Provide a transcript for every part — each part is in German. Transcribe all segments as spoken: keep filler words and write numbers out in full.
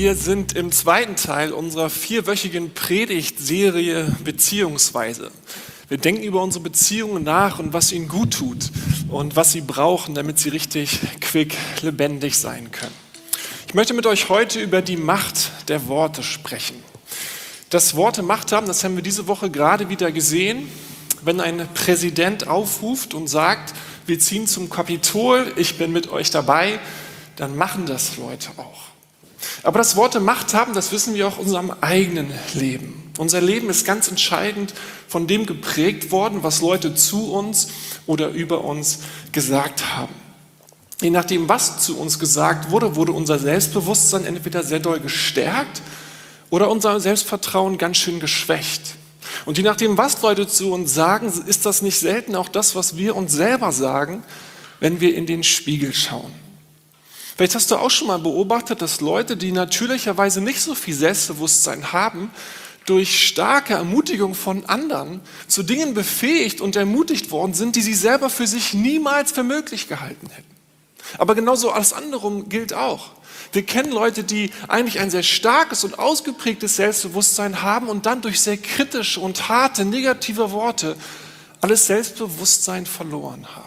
Wir sind im zweiten Teil unserer vierwöchigen Predigtserie Beziehungsweise. Wir denken über unsere Beziehungen nach und was ihnen gut tut und was sie brauchen, damit sie richtig quick, lebendig sein können. Ich möchte mit euch heute über die Macht der Worte sprechen. Das Worte Macht haben, das haben wir diese Woche gerade wieder gesehen, wenn ein Präsident aufruft und sagt, wir ziehen zum Kapitol, ich bin mit euch dabei, dann machen das Leute auch. Aber das Worte Macht haben, das wissen wir auch in unserem eigenen Leben. Unser Leben ist ganz entscheidend von dem geprägt worden, was Leute zu uns oder über uns gesagt haben. Je nachdem, was zu uns gesagt wurde, wurde unser Selbstbewusstsein entweder sehr doll gestärkt oder unser Selbstvertrauen ganz schön geschwächt. Und je nachdem, was Leute zu uns sagen, ist das nicht selten auch das, was wir uns selber sagen, wenn wir in den Spiegel schauen. Vielleicht hast du auch schon mal beobachtet, dass Leute, die natürlicherweise nicht so viel Selbstbewusstsein haben, durch starke Ermutigung von anderen zu Dingen befähigt und ermutigt worden sind, die sie selber für sich niemals für möglich gehalten hätten. Aber genauso alles andere gilt auch. Wir kennen Leute, die eigentlich ein sehr starkes und ausgeprägtes Selbstbewusstsein haben und dann durch sehr kritische und harte, negative Worte alles Selbstbewusstsein verloren haben.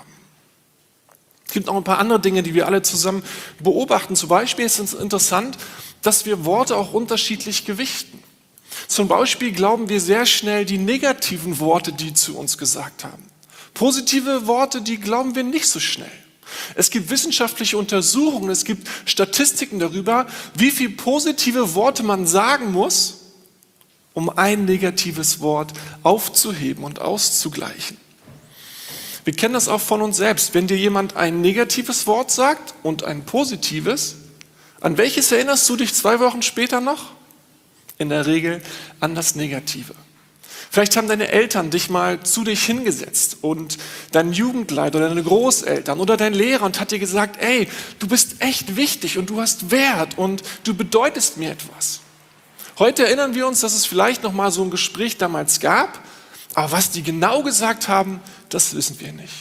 Es gibt auch ein paar andere Dinge, die wir alle zusammen beobachten. Zum Beispiel ist es interessant, dass wir Worte auch unterschiedlich gewichten. Zum Beispiel glauben wir sehr schnell die negativen Worte, die zu uns gesagt haben. Positive Worte, die glauben wir nicht so schnell. Es gibt wissenschaftliche Untersuchungen, es gibt Statistiken darüber, wie viele positive Worte man sagen muss, um ein negatives Wort aufzuheben und auszugleichen. Wir kennen das auch von uns selbst. Wenn dir jemand ein negatives Wort sagt und ein positives, an welches erinnerst du dich zwei Wochen später noch? In der Regel an das Negative. Vielleicht haben deine Eltern dich mal zu dich hingesetzt und dein Jugendleiter oder deine Großeltern oder dein Lehrer und hat dir gesagt, ey, du bist echt wichtig und du hast Wert und du bedeutest mir etwas. Heute erinnern wir uns, dass es vielleicht noch mal so ein Gespräch damals gab, aber was die genau gesagt haben, das wissen wir nicht.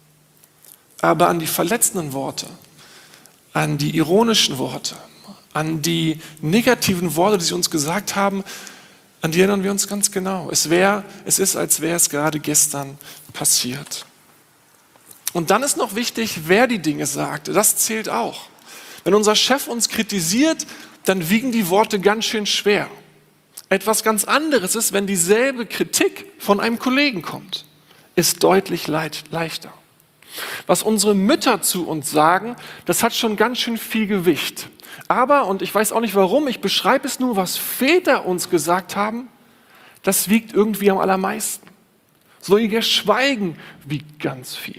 Aber an die verletzenden Worte, an die ironischen Worte, an die negativen Worte, die sie uns gesagt haben, an die erinnern wir uns ganz genau. Es, wär, es ist, als wäre es gerade gestern passiert. Und dann ist noch wichtig, wer die Dinge sagt. Das zählt auch. Wenn unser Chef uns kritisiert, dann wiegen die Worte ganz schön schwer. Etwas ganz anderes ist, wenn dieselbe Kritik von einem Kollegen kommt, ist deutlich leicht, leichter. Was unsere Mütter zu uns sagen, das hat schon ganz schön viel Gewicht. Aber, und ich weiß auch nicht warum, ich beschreibe es nur, was Väter uns gesagt haben, das wiegt irgendwie am allermeisten. So ihr Schweigen wiegt ganz viel.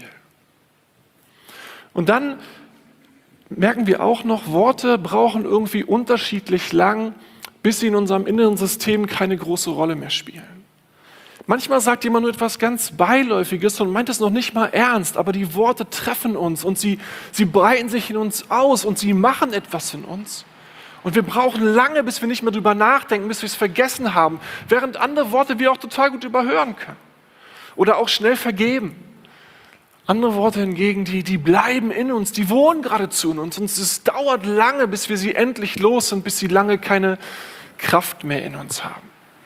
Und dann merken wir auch noch, Worte brauchen irgendwie unterschiedlich lang, bis sie in unserem inneren System keine große Rolle mehr spielen. Manchmal sagt jemand nur etwas ganz Beiläufiges und meint es noch nicht mal ernst, aber die Worte treffen uns und sie, sie breiten sich in uns aus und sie machen etwas in uns. Und wir brauchen lange, bis wir nicht mehr drüber nachdenken, bis wir es vergessen haben, während andere Worte wir auch total gut überhören können oder auch schnell vergeben. Andere Worte hingegen, die, die bleiben in uns, die wohnen geradezu in uns und es dauert lange, bis wir sie endlich los sind, bis sie lange keine Kraft mehr in uns haben.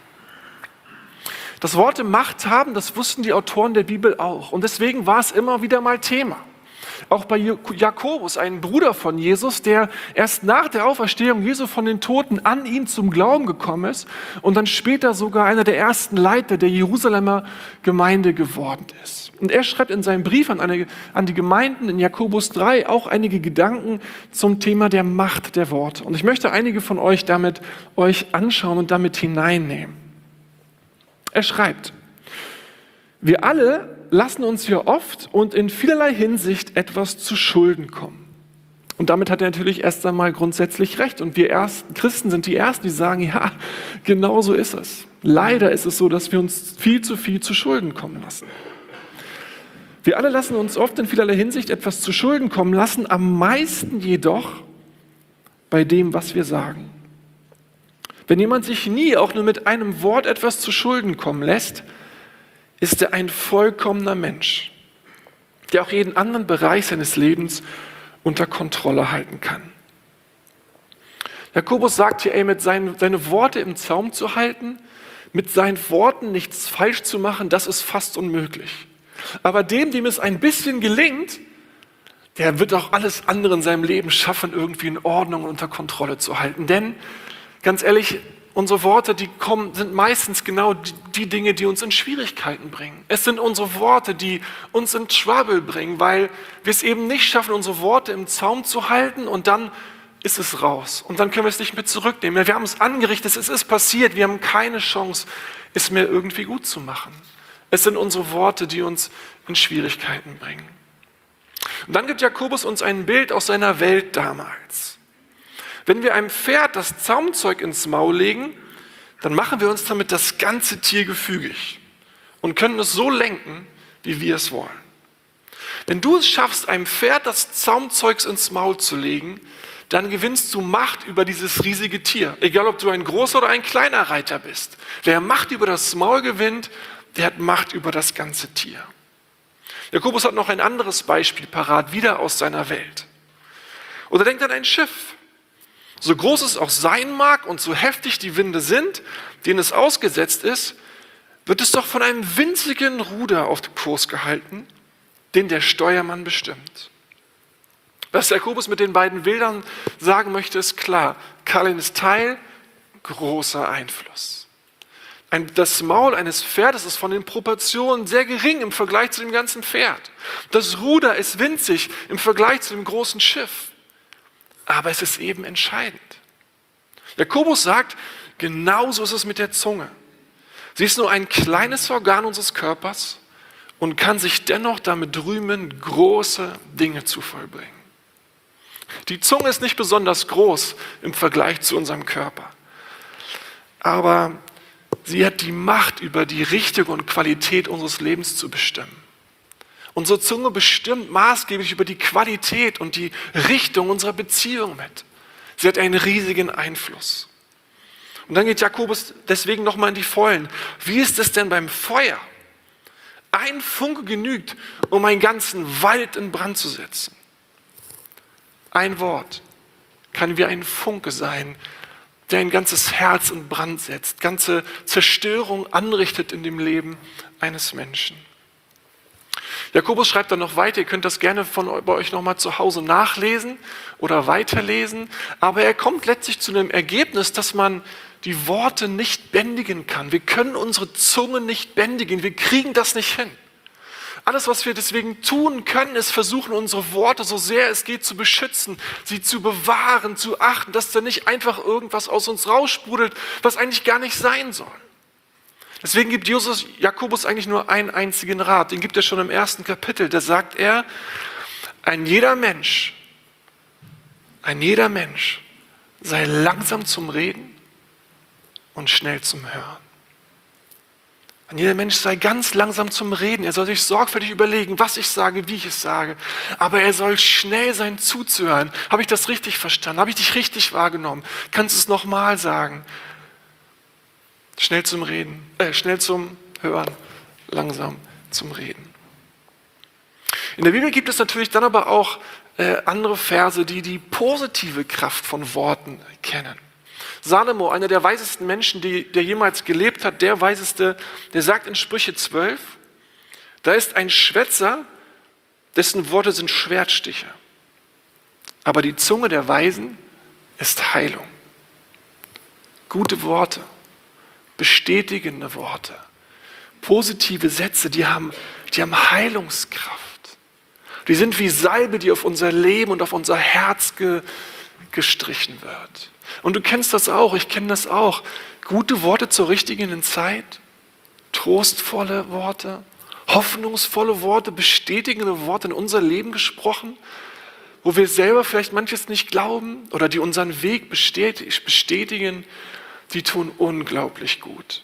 Das Worte Macht haben, das wussten die Autoren der Bibel auch. Und deswegen war es immer wieder mal Thema. Auch bei Jakobus, einem Bruder von Jesus, der erst nach der Auferstehung Jesu von den Toten an ihn zum Glauben gekommen ist und dann später sogar einer der ersten Leiter der Jerusalemer Gemeinde geworden ist. Und er schreibt in seinem Brief an, eine, an die Gemeinden in Jakobus drei auch einige Gedanken zum Thema der Macht der Worte. Und ich möchte einige von euch damit euch anschauen und damit hineinnehmen. Er schreibt, wir alle lassen uns hier oft und in vielerlei Hinsicht etwas zu Schulden kommen. Und damit hat er natürlich erst einmal grundsätzlich recht. Und wir ersten Christen sind die Ersten, die sagen, ja, genau so ist es. Leider ist es so, dass wir uns viel zu viel zu Schulden kommen lassen. Wir alle lassen uns oft in vielerlei Hinsicht etwas zu Schulden kommen lassen, am meisten jedoch bei dem, was wir sagen. Wenn jemand sich nie auch nur mit einem Wort etwas zu Schulden kommen lässt, ist er ein vollkommener Mensch, der auch jeden anderen Bereich seines Lebens unter Kontrolle halten kann. Jakobus sagt hier, ey, mit seinen seine Worte im Zaum zu halten, mit seinen Worten nichts falsch zu machen, das ist fast unmöglich. Aber dem, dem es ein bisschen gelingt, der wird auch alles andere in seinem Leben schaffen, irgendwie in Ordnung und unter Kontrolle zu halten. Denn, ganz ehrlich, unsere Worte, die kommen, sind meistens genau die, die Dinge, die uns in Schwierigkeiten bringen. Es sind unsere Worte, die uns in Trouble bringen, weil wir es eben nicht schaffen, unsere Worte im Zaum zu halten und dann ist es raus. Und dann können wir es nicht mehr zurücknehmen. Wir haben es angerichtet, es ist passiert, wir haben keine Chance, es mehr irgendwie gut zu machen. Es sind unsere Worte, die uns in Schwierigkeiten bringen. Und dann gibt Jakobus uns ein Bild aus seiner Welt damals. Wenn wir einem Pferd das Zaumzeug ins Maul legen, dann machen wir uns damit das ganze Tier gefügig und können es so lenken, wie wir es wollen. Wenn du es schaffst, einem Pferd das Zaumzeug ins Maul zu legen, dann gewinnst du Macht über dieses riesige Tier. Egal, ob du ein großer oder ein kleiner Reiter bist. Wer Macht über das Maul gewinnt, der hat Macht über das ganze Tier. Jakobus hat noch ein anderes Beispiel parat, wieder aus seiner Welt. Oder denkt an ein Schiff. So groß es auch sein mag und so heftig die Winde sind, denen es ausgesetzt ist, wird es doch von einem winzigen Ruder auf den Kurs gehalten, den der Steuermann bestimmt. Was Jakobus mit den beiden Bildern sagen möchte, ist klar. Kleines Teil, großer Einfluss. Ein, das Maul eines Pferdes ist von den Proportionen sehr gering im Vergleich zu dem ganzen Pferd. Das Ruder ist winzig im Vergleich zu dem großen Schiff. Aber es ist eben entscheidend. Jakobus sagt, genauso ist es mit der Zunge. Sie ist nur ein kleines Organ unseres Körpers und kann sich dennoch damit rühmen, große Dinge zu vollbringen. Die Zunge ist nicht besonders groß im Vergleich zu unserem Körper. Aber sie hat die Macht, über die Richtung und Qualität unseres Lebens zu bestimmen. Unsere Zunge bestimmt maßgeblich über die Qualität und die Richtung unserer Beziehung mit. Sie hat einen riesigen Einfluss. Und dann geht Jakobus deswegen nochmal in die Vollen. Wie ist es denn beim Feuer? Ein Funke genügt, um einen ganzen Wald in Brand zu setzen. Ein Wort kann wie ein Funke sein, der ein ganzes Herz in Brand setzt, ganze Zerstörung anrichtet in dem Leben eines Menschen. Jakobus schreibt dann noch weiter, ihr könnt das gerne von bei euch nochmal zu Hause nachlesen oder weiterlesen, aber er kommt letztlich zu einem Ergebnis, dass man die Worte nicht bändigen kann. Wir können unsere Zunge nicht bändigen, wir kriegen das nicht hin. Alles, was wir deswegen tun können, ist versuchen, unsere Worte so sehr es geht zu beschützen, sie zu bewahren, zu achten, dass da nicht einfach irgendwas aus uns raussprudelt, was eigentlich gar nicht sein soll. Deswegen gibt Jesus, Jakobus eigentlich nur einen einzigen Rat, den gibt er schon im ersten Kapitel. Da sagt er, ein jeder Mensch, ein jeder Mensch sei langsam zum Reden und schnell zum Hören. Ein jeder Mensch sei ganz langsam zum Reden. Er soll sich sorgfältig überlegen, was ich sage, wie ich es sage. Aber er soll schnell sein zuzuhören. Habe ich das richtig verstanden? Habe ich dich richtig wahrgenommen? Kannst du es nochmal sagen? Schnell zum Reden, äh, schnell zum Hören, langsam zum Reden. In der Bibel gibt es natürlich dann aber auch äh, andere Verse, die die positive Kraft von Worten kennen. Salomo, einer der weisesten Menschen, die, der jemals gelebt hat, der weiseste, der sagt in Sprüche zwölf, da ist ein Schwätzer, dessen Worte sind Schwertstiche. Aber die Zunge der Weisen ist Heilung. Gute Worte, bestätigende Worte, positive Sätze, die haben, die haben Heilungskraft. Die sind wie Salbe, die auf unser Leben und auf unser Herz ge, gestrichen wird. Und du kennst das auch, ich kenne das auch. Gute Worte zur richtigen Zeit, trostvolle Worte, hoffnungsvolle Worte, bestätigende Worte in unser Leben gesprochen, wo wir selber vielleicht manches nicht glauben oder die unseren Weg bestätigen, die tun unglaublich gut.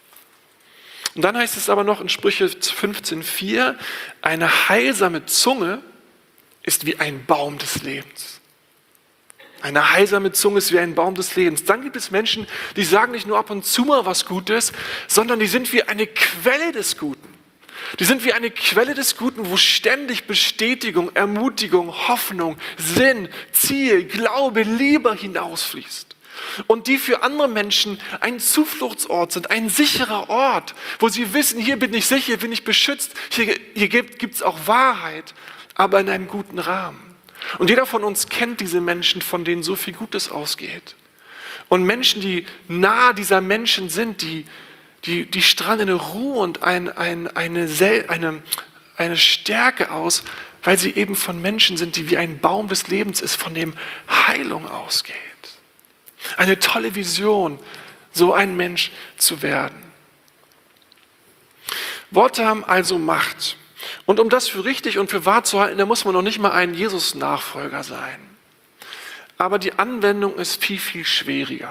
Und dann heißt es aber noch in Sprüche fünfzehn vier, eine heilsame Zunge ist wie ein Baum des Lebens. Eine heilsame Zunge ist wie ein Baum des Lebens. Dann gibt es Menschen, die sagen nicht nur ab und zu mal was Gutes, sondern die sind wie eine Quelle des Guten. Die sind wie eine Quelle des Guten, wo ständig Bestätigung, Ermutigung, Hoffnung, Sinn, Ziel, Glaube, Liebe hinausfließt. und die für andere Menschen ein Zufluchtsort sind, ein sicherer Ort, wo sie wissen, hier bin ich sicher, hier bin ich beschützt, hier, hier gibt es auch Wahrheit, aber in einem guten Rahmen. Und jeder von uns kennt diese Menschen, von denen so viel Gutes ausgeht. Und Menschen, die nahe dieser Menschen sind, die, die, die strahlen eine Ruhe und ein, ein, eine, eine, eine Stärke aus, weil sie eben von Menschen sind, die wie ein Baum des Lebens ist, von dem Heilung ausgeht. Eine tolle Vision, so ein Mensch zu werden. Worte haben also Macht. Und um das für richtig und für wahr zu halten, da muss man noch nicht mal ein Jesus-Nachfolger sein. Aber die Anwendung ist viel, viel schwieriger.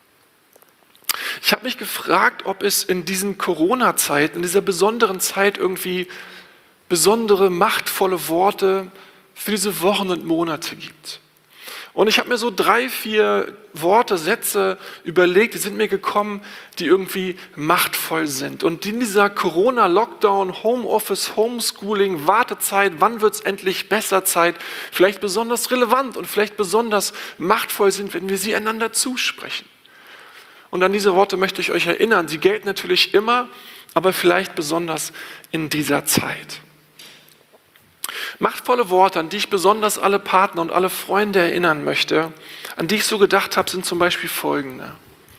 Ich habe mich gefragt, ob es in diesen Corona-Zeiten, in dieser besonderen Zeit irgendwie besondere, machtvolle Worte für diese Wochen und Monate gibt. Und ich habe mir so drei, vier Worte, Sätze überlegt, die sind mir gekommen, die irgendwie machtvoll sind. Und in dieser Corona-Lockdown, Homeoffice, Homeschooling, Wartezeit, wann wird es endlich besser Zeit, vielleicht besonders relevant und vielleicht besonders machtvoll sind, wenn wir sie einander zusprechen. Und an diese Worte möchte ich euch erinnern. Sie gelten natürlich immer, aber vielleicht besonders in dieser Zeit. Machtvolle Worte, an die ich besonders alle Partner und alle Freunde erinnern möchte, an die ich so gedacht habe, sind zum Beispiel folgende.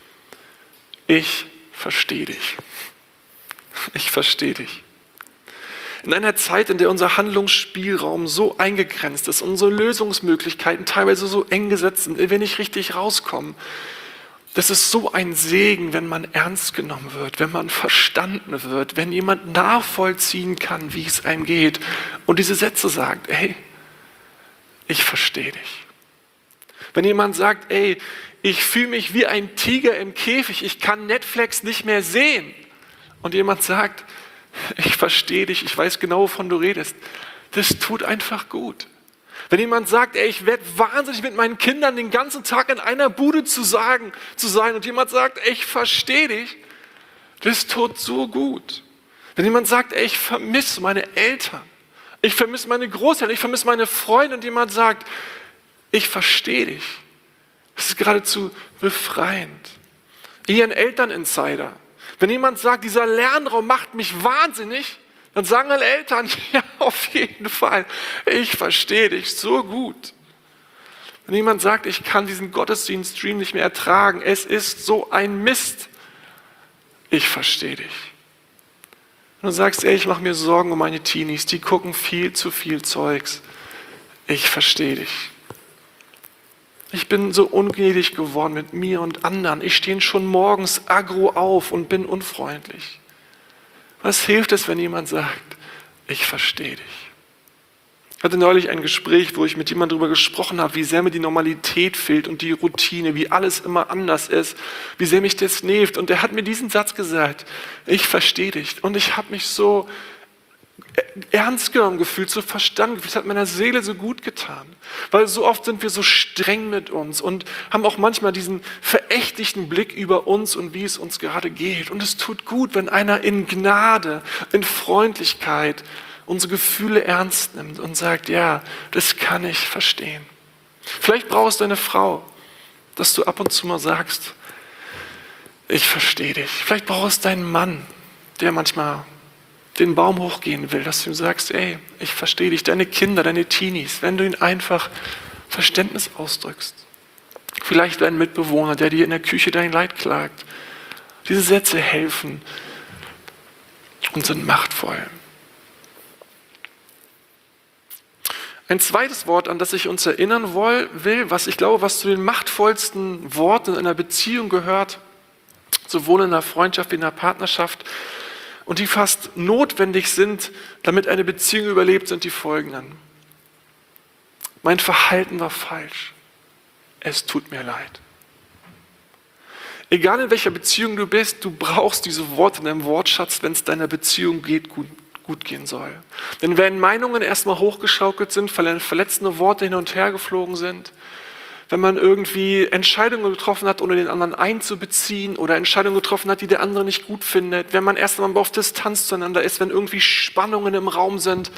Ich verstehe dich. Ich verstehe dich. In einer Zeit, in der unser Handlungsspielraum so eingegrenzt ist, unsere Lösungsmöglichkeiten teilweise so eng gesetzt sind, wenn wir nicht richtig rauskommen, das ist so ein Segen, wenn man ernst genommen wird, wenn man verstanden wird, wenn jemand nachvollziehen kann, wie es einem geht und diese Sätze sagt, ey, ich verstehe dich. Wenn jemand sagt, ey, ich fühle mich wie ein Tiger im Käfig, ich kann Netflix nicht mehr sehen. Und jemand sagt, ich verstehe dich, ich weiß genau, wovon du redest. Das tut einfach gut. Wenn jemand sagt, ey, ich werde wahnsinnig mit meinen Kindern den ganzen Tag in einer Bude zu, sagen, zu sein und jemand sagt, ey, ich verstehe dich, das tut so gut. Wenn jemand sagt, ey, ich vermisse meine Eltern, ich vermisse meine Großeltern, ich vermisse meine Freunde und jemand sagt, ich verstehe dich, das ist geradezu befreiend. Ihr ein Elterninsider, wenn jemand sagt, dieser Lernraum macht mich wahnsinnig, dann sagen alle Eltern, ja, auf jeden Fall, ich verstehe dich so gut. Wenn jemand sagt, ich kann diesen Gottesdienststream nicht mehr ertragen, es ist so ein Mist, ich verstehe dich. Und du sagst, ey, ich mache mir Sorgen um meine Teenies, die gucken viel zu viel Zeugs, ich verstehe dich. Ich bin so ungnädig geworden mit mir und anderen, ich stehe schon morgens aggro auf und bin unfreundlich. Was hilft es, wenn jemand sagt, ich verstehe dich? Ich hatte neulich ein Gespräch, wo ich mit jemandem darüber gesprochen habe, wie sehr mir die Normalität fehlt und die Routine, wie alles immer anders ist, wie sehr mich das nervt. Und er hat mir diesen Satz gesagt, ich verstehe dich. Und ich habe mich so ernst genommen gefühlt, so verstanden gefühlt, es hat meiner Seele so gut getan. Weil so oft sind wir so streng mit uns und haben auch manchmal diesen verächtlichen Blick über uns und wie es uns gerade geht. Und es tut gut, wenn einer in Gnade, in Freundlichkeit unsere Gefühle ernst nimmt und sagt, ja, das kann ich verstehen. Vielleicht brauchst du eine Frau, dass du ab und zu mal sagst, ich verstehe dich. Vielleicht brauchst du einen Mann, der manchmal den Baum hochgehen will, dass du ihm sagst, ey, ich verstehe dich, deine Kinder, deine Teenies, wenn du ihnen einfach Verständnis ausdrückst. Vielleicht ein Mitbewohner, der dir in der Küche dein Leid klagt. Diese Sätze helfen und sind machtvoll. Ein zweites Wort, an das ich uns erinnern will, was ich glaube, was zu den machtvollsten Worten in einer Beziehung gehört, sowohl in der Freundschaft wie in der Partnerschaft, und die fast notwendig sind, damit eine Beziehung überlebt, sind die folgenden. Mein Verhalten war falsch. Es tut mir leid. Egal in welcher Beziehung du bist, du brauchst diese Worte in deinem Wortschatz, wenn es deiner Beziehung geht, gut, gut gehen soll. Denn wenn Meinungen erstmal hochgeschaukelt sind, verletzende Worte hin und her geflogen sind, wenn man irgendwie Entscheidungen getroffen hat, ohne den anderen einzubeziehen oder Entscheidungen getroffen hat, die der andere nicht gut findet, wenn man erst einmal auf Distanz zueinander ist, wenn irgendwie Spannungen im Raum sind,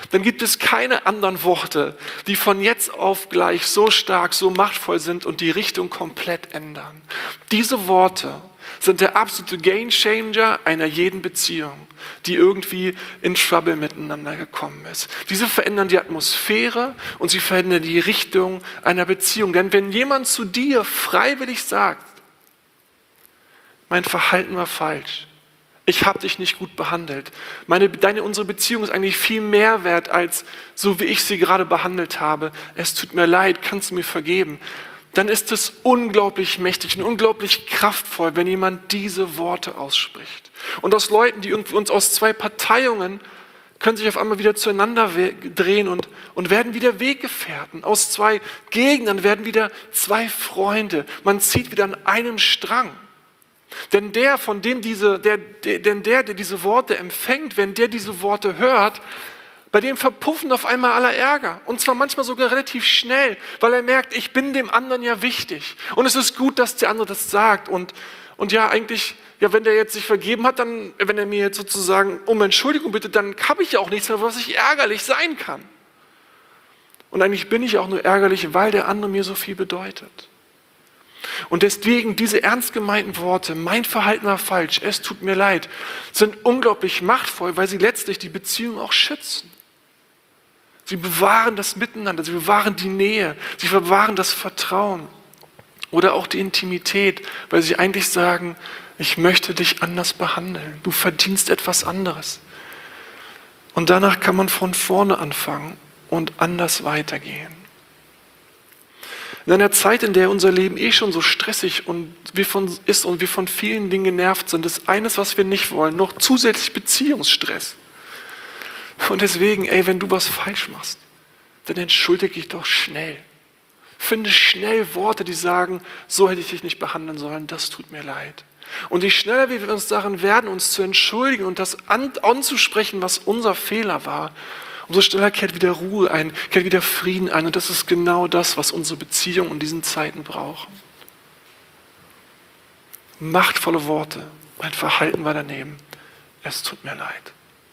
dann gibt es keine anderen Worte, die von jetzt auf gleich so stark, so machtvoll sind und die Richtung komplett ändern. Diese Worte sind der absolute Gamechanger einer jeden Beziehung, die irgendwie in Trouble miteinander gekommen ist. Diese verändern die Atmosphäre und sie verändern die Richtung einer Beziehung. Denn wenn jemand zu dir freiwillig sagt, mein Verhalten war falsch, ich habe dich nicht gut behandelt, meine, deine, unsere Beziehung ist eigentlich viel mehr wert, als so wie ich sie gerade behandelt habe, es tut mir leid, kannst du mir vergeben, dann ist es unglaublich mächtig und unglaublich kraftvoll, wenn jemand diese Worte ausspricht. Und aus Leuten, die irgendwie uns aus zwei Parteiungen, können sich auf einmal wieder zueinander drehen und, und werden wieder Weggefährten. Aus zwei Gegnern werden wieder zwei Freunde. Man zieht wieder an einem Strang. Denn der, von dem diese, der, der, denn der, der diese Worte empfängt, wenn der diese Worte hört, bei dem verpuffen auf einmal aller Ärger. Und zwar manchmal sogar relativ schnell, weil er merkt, ich bin dem anderen ja wichtig. Und es ist gut, dass der andere das sagt. Und, und ja, eigentlich, ja, wenn der jetzt sich vergeben hat, dann, wenn er mir jetzt sozusagen um Entschuldigung bittet, dann habe ich ja auch nichts mehr, was ich ärgerlich sein kann. Und eigentlich bin ich auch nur ärgerlich, weil der andere mir so viel bedeutet. Und deswegen diese ernst gemeinten Worte, mein Verhalten war falsch, es tut mir leid, sind unglaublich machtvoll, weil sie letztlich die Beziehung auch schützen. Sie bewahren das Miteinander, sie bewahren die Nähe, sie bewahren das Vertrauen oder auch die Intimität, weil sie eigentlich sagen, ich möchte dich anders behandeln, du verdienst etwas anderes. Und danach kann man von vorne anfangen und anders weitergehen. In einer Zeit, in der unser Leben eh schon so stressig und wir von, ist und wir von vielen Dingen genervt sind, ist eines, was wir nicht wollen, noch zusätzlich Beziehungsstress. Und deswegen, ey, wenn du was falsch machst, dann entschuldige dich doch schnell. Finde schnell Worte, die sagen, so hätte ich dich nicht behandeln sollen, das tut mir leid. Und je schneller wir uns darin werden, uns zu entschuldigen und das an, anzusprechen, was unser Fehler war, umso schneller kehrt wieder Ruhe ein, kehrt wieder Frieden ein. Und das ist genau das, was unsere Beziehung in diesen Zeiten brauchen. Machtvolle Worte, mein Verhalten war daneben, es tut mir leid.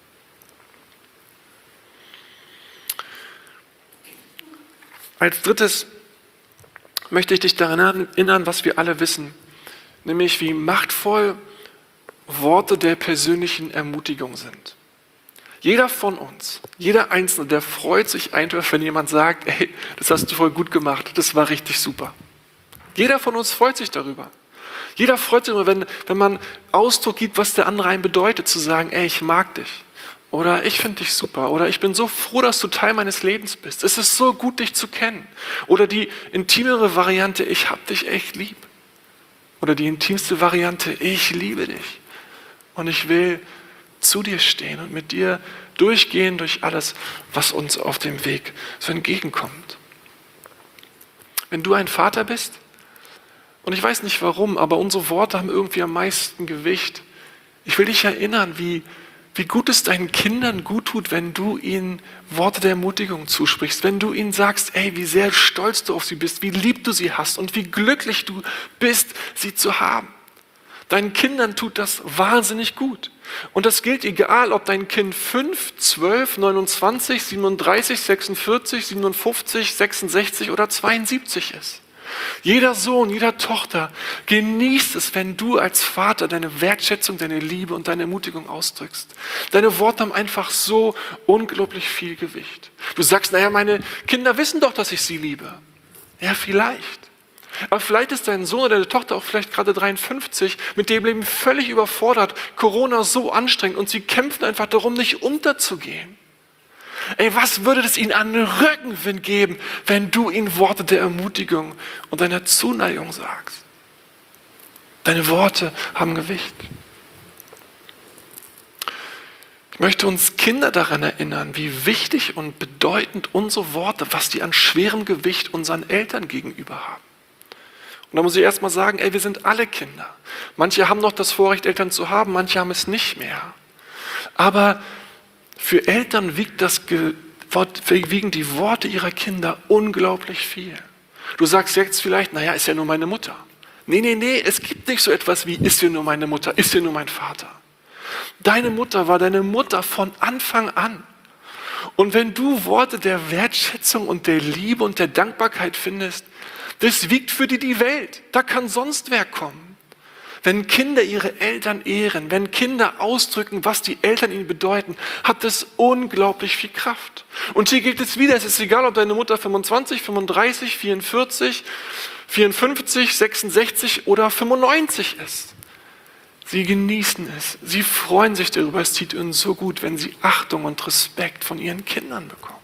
Als drittes möchte ich dich daran erinnern, was wir alle wissen, nämlich wie machtvoll Worte der persönlichen Ermutigung sind. Jeder von uns, jeder Einzelne, der freut sich einfach, wenn jemand sagt, ey, das hast du voll gut gemacht, das war richtig super. Jeder von uns freut sich darüber. Jeder freut sich darüber, wenn, wenn man Ausdruck gibt, was der andere einem bedeutet, zu sagen, ey, ich mag dich. Oder ich finde dich super. Oder ich bin so froh, dass du Teil meines Lebens bist. Es ist so gut, dich zu kennen. Oder die intimere Variante, ich hab dich echt lieb. Oder die intimste Variante, ich liebe dich. Und ich will zu dir stehen und mit dir durchgehen durch alles, was uns auf dem Weg so entgegenkommt. Wenn du ein Vater bist, und ich weiß nicht warum, aber unsere Worte haben irgendwie am meisten Gewicht. Ich will dich erinnern, wie Wie gut es deinen Kindern gut tut, wenn du ihnen Worte der Ermutigung zusprichst, wenn du ihnen sagst, ey, wie sehr stolz du auf sie bist, wie lieb du sie hast und wie glücklich du bist, sie zu haben. Deinen Kindern tut das wahnsinnig gut. Und das gilt egal, ob dein Kind fünf, zwölf, neunundzwanzig, siebenunddreißig, sechsundvierzig, siebenundfünfzig, sechsundsechzig oder zweiundsiebzig ist. Jeder Sohn, jeder Tochter genießt es, wenn du als Vater deine Wertschätzung, deine Liebe und deine Ermutigung ausdrückst. Deine Worte haben einfach so unglaublich viel Gewicht. Du sagst, naja, meine Kinder wissen doch, dass ich sie liebe. Ja, vielleicht. Aber vielleicht ist dein Sohn oder deine Tochter auch vielleicht gerade dreiundfünfzig, mit dem Leben völlig überfordert, Corona so anstrengend und sie kämpfen einfach darum, nicht unterzugehen. Ey, was würde es ihnen an Rückenwind geben, wenn du ihnen Worte der Ermutigung und deiner Zuneigung sagst? Deine Worte haben Gewicht. Ich möchte uns Kinder daran erinnern, wie wichtig und bedeutend unsere Worte, was die an schwerem Gewicht unseren Eltern gegenüber haben. Und da muss ich erstmal sagen, ey, wir sind alle Kinder. Manche haben noch das Vorrecht, Eltern zu haben, manche haben es nicht mehr. Aber für Eltern wiegt das, wiegen die Worte ihrer Kinder unglaublich viel. Du sagst jetzt vielleicht, naja, ist ja nur meine Mutter. Nee, nee, nee, es gibt nicht so etwas wie, ist ja nur meine Mutter, ist ja nur mein Vater. Deine Mutter war deine Mutter von Anfang an. Und wenn du Worte der Wertschätzung und der Liebe und der Dankbarkeit findest, das wiegt für dich die Welt. Da kann sonst wer kommen. Wenn Kinder ihre Eltern ehren, wenn Kinder ausdrücken, was die Eltern ihnen bedeuten, hat das unglaublich viel Kraft. Und hier gilt es wieder, es ist egal, ob deine Mutter fünfundzwanzig, fünfunddreißig, vierundvierzig, vierundfünfzig, sechsundsechzig oder fünfundneunzig ist. Sie genießen es, sie freuen sich darüber, es tut ihnen so gut, wenn sie Achtung und Respekt von ihren Kindern bekommen.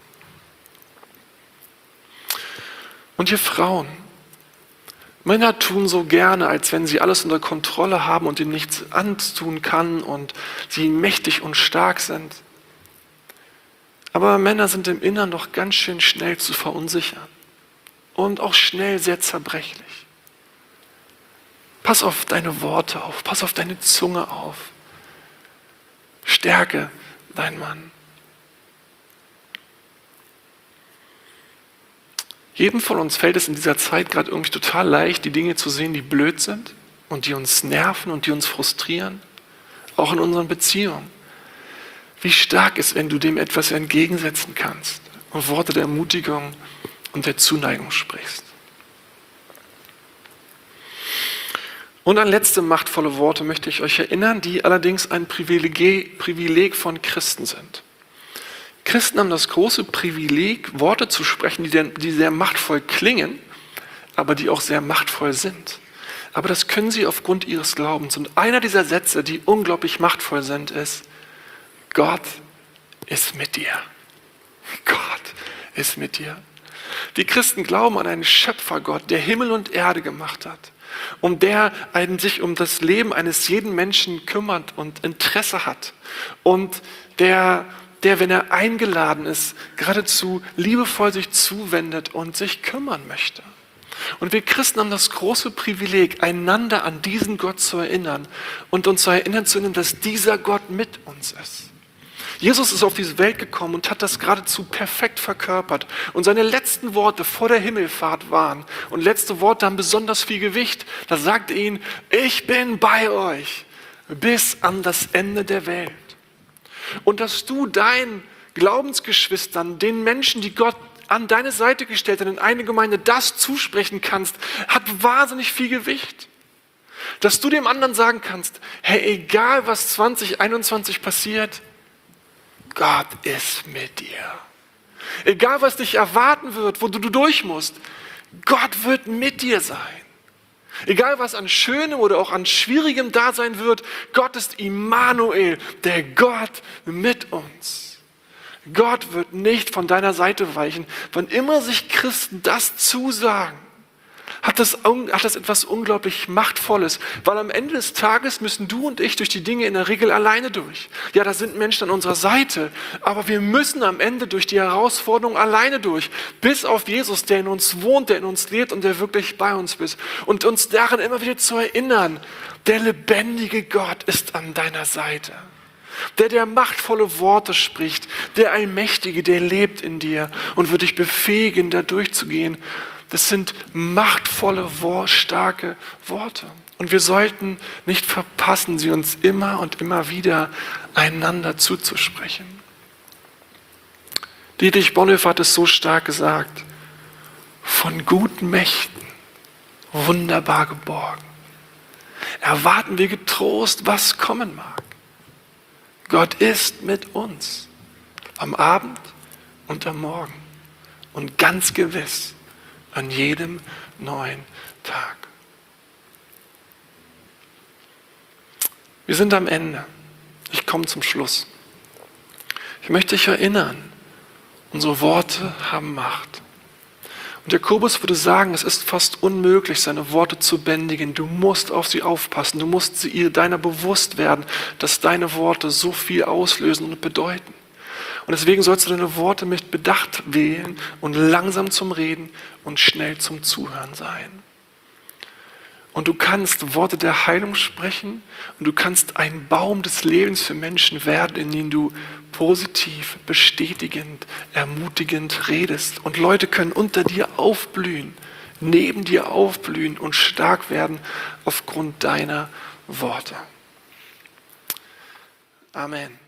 Und ihr Frauen, Männer tun so gerne, als wenn sie alles unter Kontrolle haben und ihnen nichts antun kann und sie mächtig und stark sind. Aber Männer sind im Innern doch ganz schön schnell zu verunsichern und auch schnell sehr zerbrechlich. Pass auf deine Worte auf, pass auf deine Zunge auf. Stärke deinen Mann. Jedem von uns fällt es in dieser Zeit gerade irgendwie total leicht, die Dinge zu sehen, die blöd sind und die uns nerven und die uns frustrieren, auch in unseren Beziehungen. Wie stark ist, wenn du dem etwas entgegensetzen kannst und Worte der Ermutigung und der Zuneigung sprichst. Und an letzte machtvolle Worte möchte ich euch erinnern, die allerdings ein Privileg, Privileg von Christen sind. Christen haben das große Privileg, Worte zu sprechen, die, die sehr machtvoll klingen, aber die auch sehr machtvoll sind. Aber das können sie aufgrund ihres Glaubens. Und einer dieser Sätze, die unglaublich machtvoll sind, ist: Gott ist mit dir. Gott ist mit dir. Die Christen glauben an einen Schöpfergott, der Himmel und Erde gemacht hat und der einen sich um das Leben eines jeden Menschen kümmert und Interesse hat und der der, wenn er eingeladen ist, geradezu liebevoll sich zuwendet und sich kümmern möchte. Und wir Christen haben das große Privileg, einander an diesen Gott zu erinnern und uns zu erinnern zu erinnern, dass dieser Gott mit uns ist. Jesus ist auf diese Welt gekommen und hat das geradezu perfekt verkörpert. Und seine letzten Worte vor der Himmelfahrt waren, und letzte Worte haben besonders viel Gewicht, da sagt er ihnen: Ich bin bei euch bis an das Ende der Welt. Und dass du deinen Glaubensgeschwistern, den Menschen, die Gott an deine Seite gestellt hat, in eine Gemeinde, das zusprechen kannst, hat wahnsinnig viel Gewicht. Dass du dem anderen sagen kannst: Hey, egal was zwanzig einundzwanzig passiert, Gott ist mit dir. Egal was dich erwarten wird, wo du durch musst, Gott wird mit dir sein. Egal was an Schönem oder auch an Schwierigem da sein wird, Gott ist Immanuel, der Gott mit uns. Gott wird nicht von deiner Seite weichen. Wann immer sich Christen das zusagen, hat das, hat das etwas unglaublich Machtvolles, weil am Ende des Tages müssen du und ich durch die Dinge in der Regel alleine durch. Ja, da sind Menschen an unserer Seite, aber wir müssen am Ende durch die Herausforderung alleine durch, bis auf Jesus, der in uns wohnt, der in uns lebt und der wirklich bei uns ist. Und uns daran immer wieder zu erinnern: Der lebendige Gott ist an deiner Seite. Der, der machtvolle Worte spricht, der Allmächtige, der lebt in dir und wird dich befähigen, da durchzugehen. Das sind machtvolle, starke Worte. Und wir sollten nicht verpassen, sie uns immer und immer wieder einander zuzusprechen. Dietrich Bonhoeffer hat es so stark gesagt: Von guten Mächten wunderbar geborgen, erwarten wir getrost, was kommen mag. Gott ist mit uns am Abend und am Morgen und ganz gewiss an jedem neuen Tag. Wir sind am Ende. Ich komme zum Schluss. Ich möchte dich erinnern, unsere Worte haben Macht. Und Jakobus würde sagen, es ist fast unmöglich, seine Worte zu bändigen. Du musst auf sie aufpassen. Du musst sie ihr deiner bewusst werden, dass deine Worte so viel auslösen und bedeuten. Und deswegen sollst du deine Worte mit Bedacht wählen und langsam zum Reden und schnell zum Zuhören sein. Und du kannst Worte der Heilung sprechen und du kannst ein Baum des Lebens für Menschen werden, in dem du positiv, bestätigend, ermutigend redest. Und Leute können unter dir aufblühen, neben dir aufblühen und stark werden aufgrund deiner Worte. Amen.